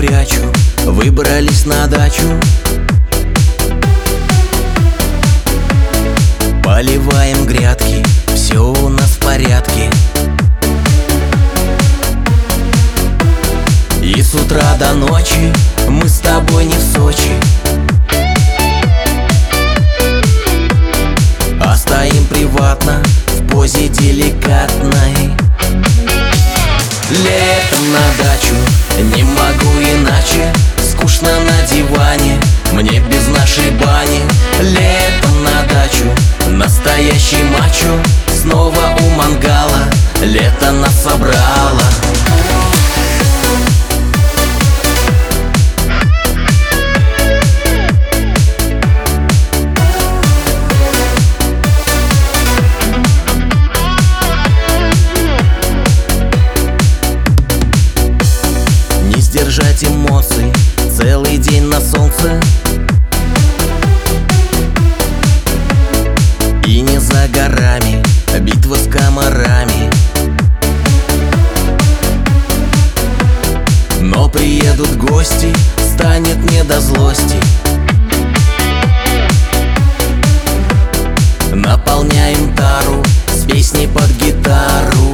прячу, выбрались на дачу. Поливаем грядки, все у нас в порядке. И с утра до ночи мы с тобой не в Сочи, а стоим приватно в позе деликатной. Летом на дачу, не могу иначе, скучно на диване, мне без нашей бани. Летом на дачу, настоящий мачо, снова у мангала, лето нас собрало. Сдержать эмоции целый день на солнце, и не за горами битва с комарами. Но приедут гости, станет не до злости. Наполняем тару с песней под гитару.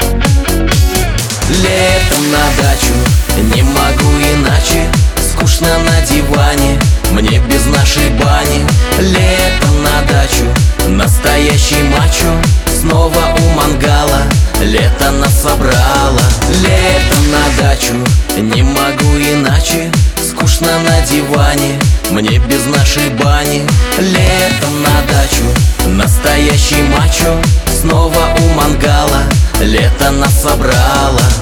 Летом на дачу, не могу иначе, скучно на диване, мне без нашей бани. Летом на дачу, настоящий мачо, снова у мангала, лето нас собрало. Летом на дачу, не могу иначе, скучно на диване, мне без нашей бани. Летом на дачу, настоящий мачо, снова у мангала, лето нас собрало.